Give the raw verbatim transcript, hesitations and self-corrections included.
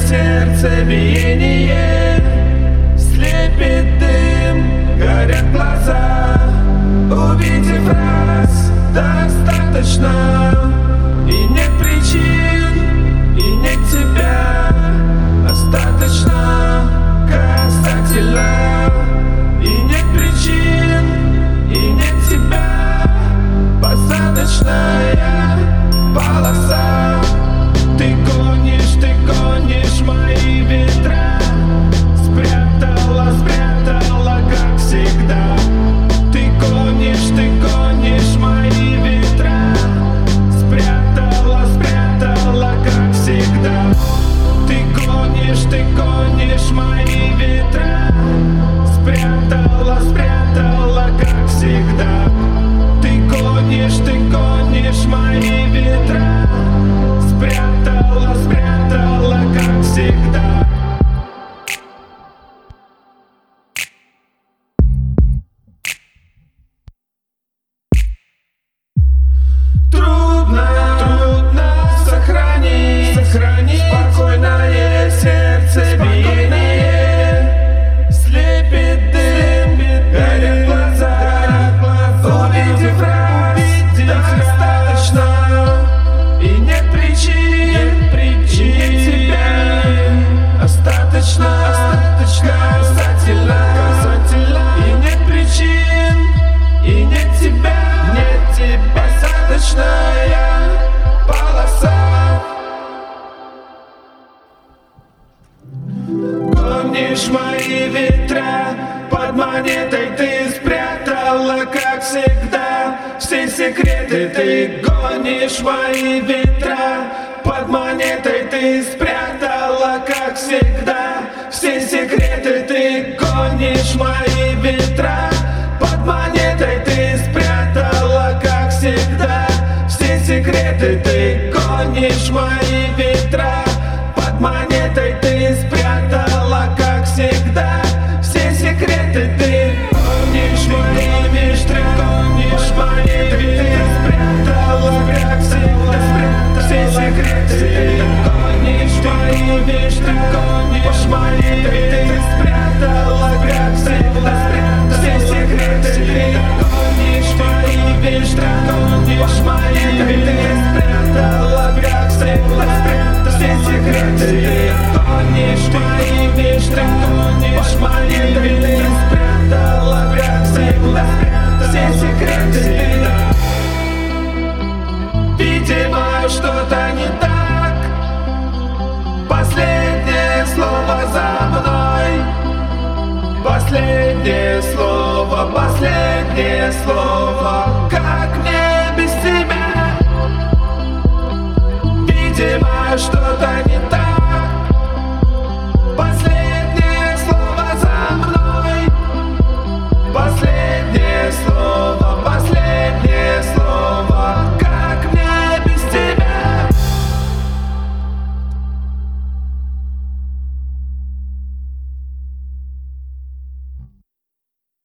сердцебиение, слепит дым, горят глаза. Увидев раз, достаточно, и нет причин, и нет тебя. Остаточно, касательно, и нет причин, и нет тебя. Посадочная полоса. Ты гонишь, ты гонишь мои ветра. Спрятала, спрятала, как всегда. Ты гонишь, ты гонишь мои ветра. Спрятала, спрятала, как всегда. Ты гонишь, ты гонишь мои ветра. Спрятала, спрятала, как всегда. Ты гонишь, ты гонишь мои ветра. Спрятала, спрятала, как всегда. Трудно, трудно сохранить, сохранить спокойное сердцебиение. Слепит дым, горят глаза. Увидев раз, достаточно, и нет причин, причин, и нет тебя. Остаточно, остаточно, касательно, касательно, и нет причин, и нет тебя, нет тебя. Посадочная полоса. Гонишь мои ветра, под монетой ты спрятала, как всегда, все секреты. Ты гонишь мои ветра, под монетой ты спрятала, как всегда, все секреты. Ты гонишь мои ветра, под монетой ты спрятала, как всегда, все секреты. Ты гонишь мои ветра, под монетой ты спрятала, как всегда, все секреты. Ты гонишь мои ветра, гонишь мои ветра. Спрятала, как всегда, все секреты. Ты гонишь мои ветра, гонишь мои ветра. Спрятала, как всегда, все секреты. Ты гонишь мои ветра, гонишь мои ветра. Спрятала, как всегда, все секреты. Ты гонишь мои ветра, гонишь мои ветра. Спрятала, как всегда, все секреты. Видимо, что-то не так. Последнее слово за мной. Последнее слово, последнее слово.